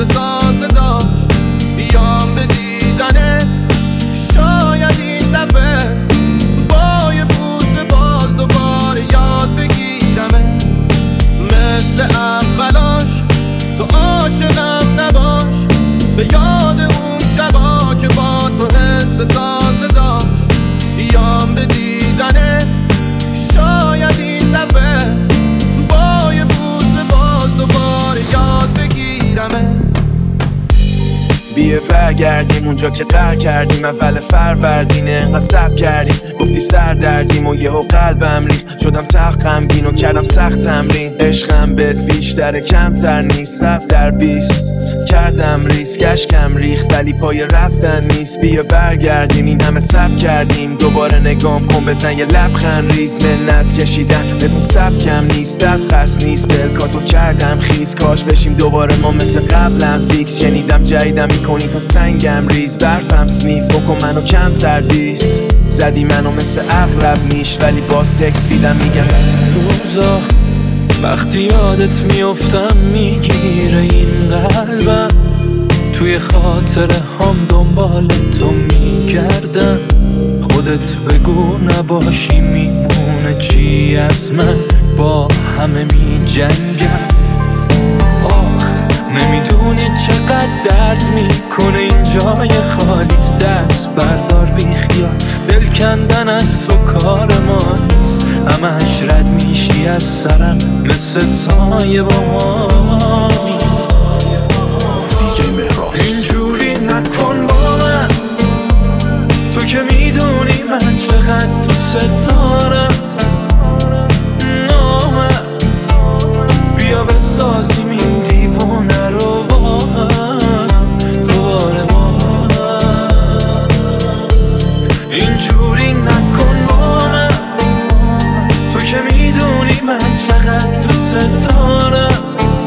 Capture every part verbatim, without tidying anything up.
تازه داشت بیام به دیدنت. شاید این دفعه با یه بوسه باز دوباره یاد بگیرمه. مثل اولاش تو عاشقم نباش، به یاد اون شبا که با تو حس تازه داشت بیام به دیدنت. شاید این دفعه با یه بوسه باز دوباره یاد بگیرمه. بیه برگردیم اونجا که قرار کردیم، اول فروردینه انقدر صبر کردیم، گفتی سر دردیم و یهو قلبم ریخت، شدم تق غمگین و کردم سخت تمرین. عشقم بهت بیشتره کمتر نیست، صبر در بیست کردم ریسک، اشکم ریخت ولی پای رفتن نیست. بیا برگردیم این همه صبر کردیم، دوباره نگام کن بزن یه لبخند ریز. منت کشیدن بدون سبکم نیست، از قصد نیست بلکاتو کردم خیز. کاش بشیم دوباره ما مثل قبلم فیکس، شنیدم جدیدم میکنی تا سنگم ریز. برفم سنیف بکن منو کم تردیس، زدی منو مثل اغرب میش ولی باز تکس بیدم میگم روزا وقتی یادت میافتم میگیره این قلبم، توی خاطره هم دنبال تو میگردم. خودت بگو نباشی میمونه چی از من، با همه میجنگم. آخ نمیدونی چقدر درد میکنه این جای خالیت، دست بردار بی خیال، دل کندن از تو کار ما نیست. همش رد میشی از سرم مثل سایه با ما نیست. اینجوری نکن با من، تو که میدونی من چقدر دوست دارم. نامه بیا بسازیم این دیوونه رو با هم دوباره با هم. اینجوری نکن با من، تو که میدونی من چقدر دوست دارم.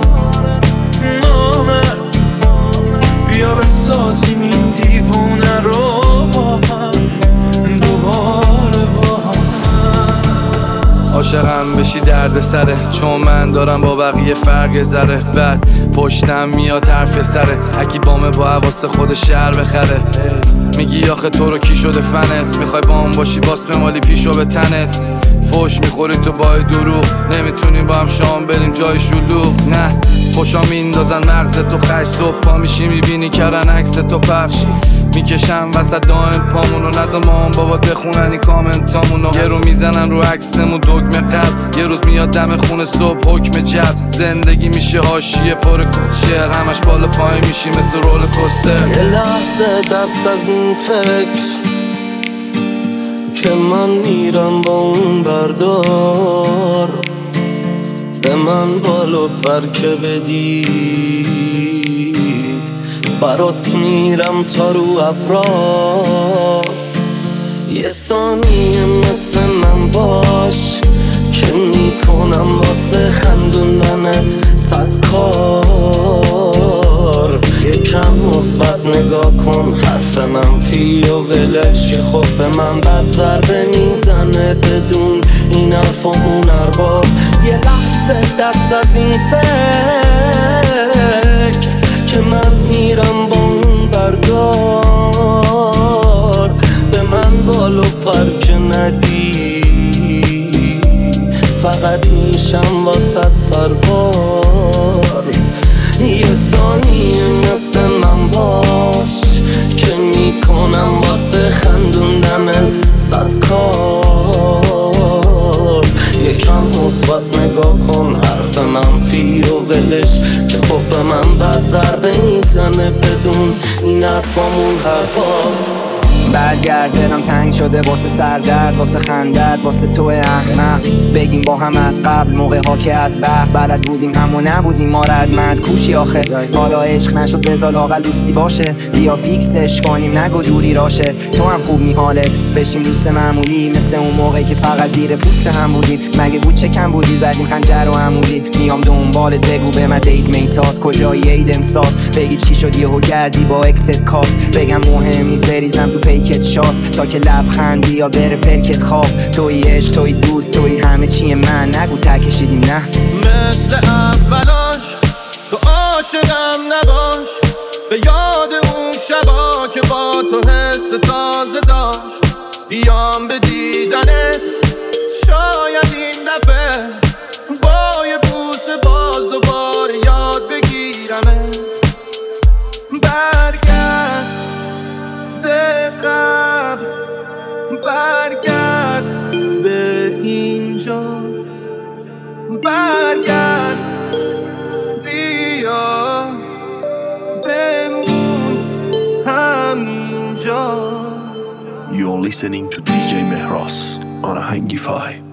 نامه بیا بسازیم این دیوونه رو با هم دوباره با هم. عاشقم بشی درد سره، چون من دارم با بقیه فرق ذره. بعد پشتم میاد حرف سره، اکی بامه با حواس خود شهر بخره. میگی آخه تو رو کی شده فنت، میخوای با هم باشی باس بمالی پیشو به تنت. فوش میخوری تو با دروغ، نمیتونیم با هم شام بریم جای شلوغ. نه خوشا میندازن مغز تو خش، صبح پا میشی میبینی کردن عکس تو پخش. میکشم وسط دائم پامونو، نزا مام بابا بخونن این کامنتامونو. یه رو میزنن رو عکسمون دگمه قلب، یه روز میاد دم خونه صبح حکم جب. زندگی میشه حاشیه پر کوچر، همش بالا پای میشی مثل رول کوستر. یه لحظه دست از این فکر که من میرم با اون بردار، به من بالو پر که بدی. برات میرم تا رو ابرار، یه ثانیه مثل من باش که میکنم واسه خندوندنت صد کار. یکم مثبت نگاه کن، حرف منفی و ولش که خب به من بد ضربه میزنه بدون این حرف و اون ارباب. یه لحظه دست از این فکر که من میرم با اون بردار، به من بالو پر که ندی. فقط میشم واسط سربار، یه ثانیه مثل من باش که میکنم واسه خندوندنت صد کار. یکم مثبت نگاه کن، حرف منفی و ولش که خب به من بد ضربه میزنه بدون این حرفامون هر بار. برگرد دلم تنگ شده واسه سردرد، واسه خندت، واسه تو احمق. بگیم با هم از قبل موقع ها که از بح بلد بودیم همو نبودیم ما ردمند کوشی آخه. حالا عشق نشد بذار لااقل دوستی باشه، بیا فیکسش کنیم نگو دوری راشه. تو هم خوب نی حالت بشیم دوست معمولی، مثل اون موقعی که فقط زیر پوست هم بودیم. مگه بود چه کم بودی زدیم خنجر و عمودی. میام دنبالت بگو به من دیت میتات کجایی عید امسال. بگی چی شد یهو گردی با اکست کات، بگم مهم نیست بریزم تو پیکت شات تا که لبخندی یا بره پلکت خواب. توی عشق توی دوست توی همه چی من، نگو تکشیدیم نه مثل اولاش تو عاشقم نباش، اینجا برگرد بیا بمون همینجا. You're listening to دی جی Mehras on Ahangi five.